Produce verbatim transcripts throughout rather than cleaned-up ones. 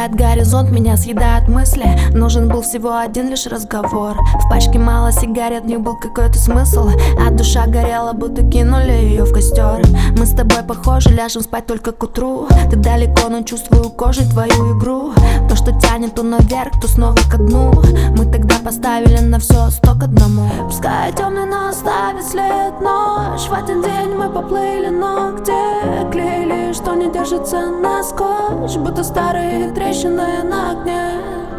Исчезает горизонт, меня съедают мысли. Нужен был всего один лишь разговор. В пачке мало сигарет, в них был какой-то смысл. А душа горела, будто кинули ее в костер. Мы с тобой похожи, ляжем спать только к утру. Ты далеко, но чувствую кожей твою игру. То, что тянет то наверх, то снова ко дну. Мы тогда поставили на все сто к одному. Пускай темный, но оставит след ночь. В один день мы поплыли, но где клеили, что не держится на скотч, будто старые трещины на окне.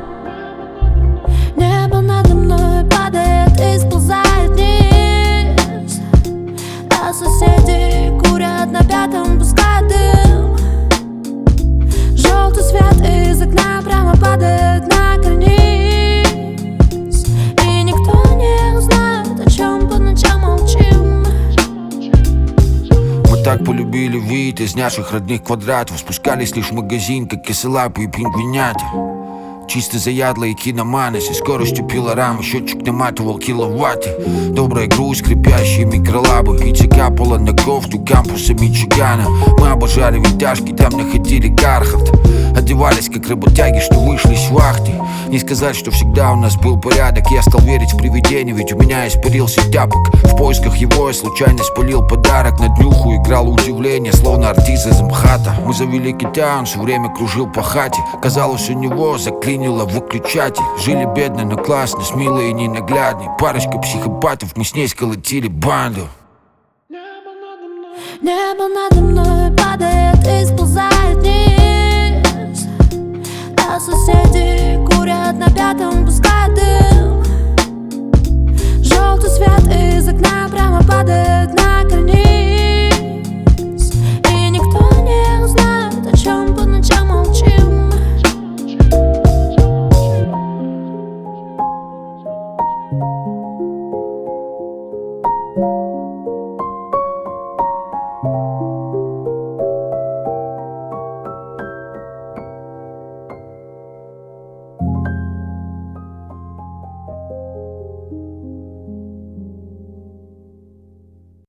Небо надо мной падает и сползает вниз, а соседи курят на пятом, пускай дым. Желтый свет из окна прямо падает на карниз, и никто не узнает, о чем по ночам молчим. Мы так полюбили вид из наших родных квадратов. Спускались лишь в магазин, как косолапые пингвинята. Чисто заядлые киноманы, со скоростью пилорам, счетчик наматывал киловатты. Добрая грусть, скрипящие микролабы. Пицца капала на кофту кампуса Мичигана. Мы обожали витяжки, там находили Кархарт. Одевались как работяги, что вышли с вахты. Не сказать, что всегда у нас был порядок. Я стал верить в привидения, ведь у меня испарился тяпок. В поисках его я случайно спалил подарок. На днюху играло удивление, словно артист из МХАТа. Мы завели кита, он все время кружил по хате. Казалось, у него заклинило выключатель. Жили бедно, но классно, с милой и ненаглядной. Парочка психопатов, мы с ней сколотили банду. Небо надо мной падает и сползает вниз, а соседи курят на пятом, пускай дым. Желтый свет из окна прямо падает